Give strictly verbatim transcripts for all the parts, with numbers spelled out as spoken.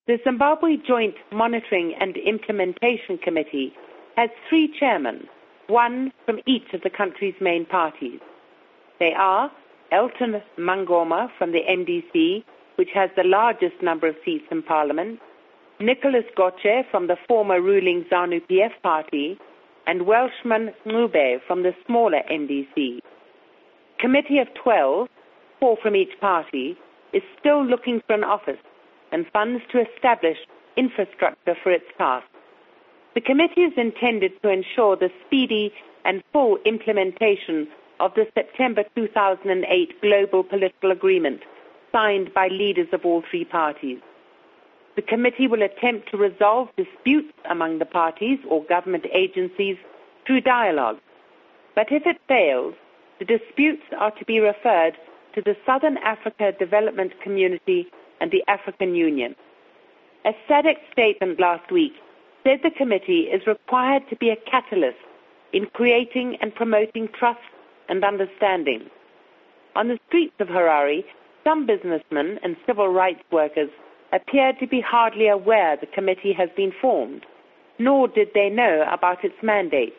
The Zimbabwe Joint Monitoring and Implementation Committee has three chairmen, one from each of the country's main parties. They are Elton Mangoma from the N D C, which has the largest number of seats in Parliament, Nicholas Goche from the former ruling ZANU-P F party, and Welshman Ncube from the smaller N D C. Committee of twelve, four from each party, is still looking for an office and funds to establish infrastructure for its task. The committee is intended to ensure the speedy and full implementation of the September two thousand eight Global Political Agreement signed by leaders of all three parties. The committee will attempt to resolve disputes among the parties or government agencies through dialogue. But if it fails, the disputes are to be referred to the Southern Africa Development Community and the African Union. A SADC statement last week said the committee is required to be a catalyst in creating and promoting trust and understanding. On the streets of Harare, some businessmen and civil rights workers appeared to be hardly aware the committee has been formed, nor did they know about its mandate.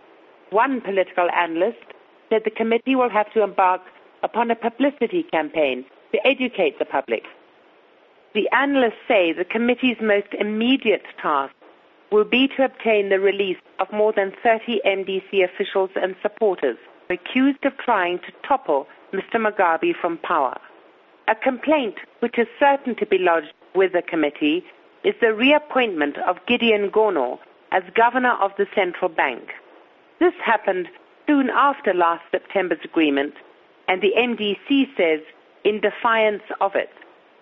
One political analyst said the committee will have to embark upon a publicity campaign to educate the public. The analysts say the committee's most immediate task will be to obtain the release of more than thirty M D C officials and supporters accused of trying to topple Mister Mugabe from power. A complaint which is certain to be lodged with the committee is the reappointment of Gideon Gono as governor of the central bank. This happened soon after last September's agreement, and the N D C says in defiance of it.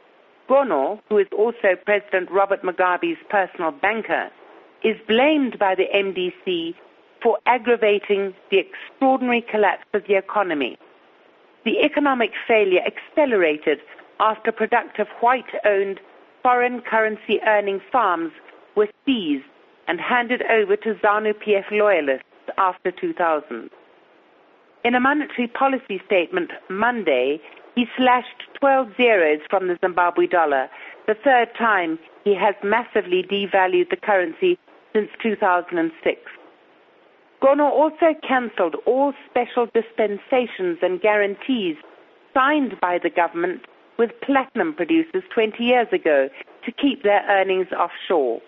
Gono, who is also President Robert Mugabe's personal banker, is blamed by the M D C for aggravating the extraordinary collapse of the economy. The economic failure accelerated after productive white-owned foreign currency earning farms were seized and handed over to ZANU-P F loyalists after two thousand. In a monetary policy statement Monday, he slashed twelve zeros from the Zimbabwe dollar, the third time he has massively devalued the currency since two thousand six. Gono also cancelled all special dispensations and guarantees signed by the government with platinum producers twenty years ago to keep their earnings offshore.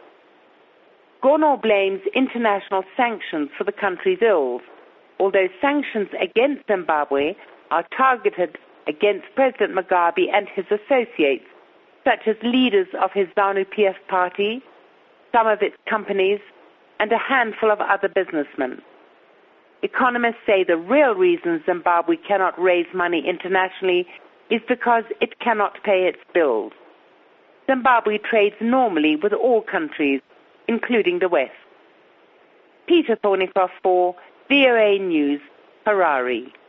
Gono blames international sanctions for the country's ills, although sanctions against Zimbabwe are targeted against President Mugabe and his associates, such as leaders of his ZANU-P F party, some of its companies, and a handful of other businessmen. Economists say the real reason Zimbabwe cannot raise money internationally is because it cannot pay its bills. Zimbabwe trades normally with all countries, including the West. Peter Thornikoff for V O A News, Harare.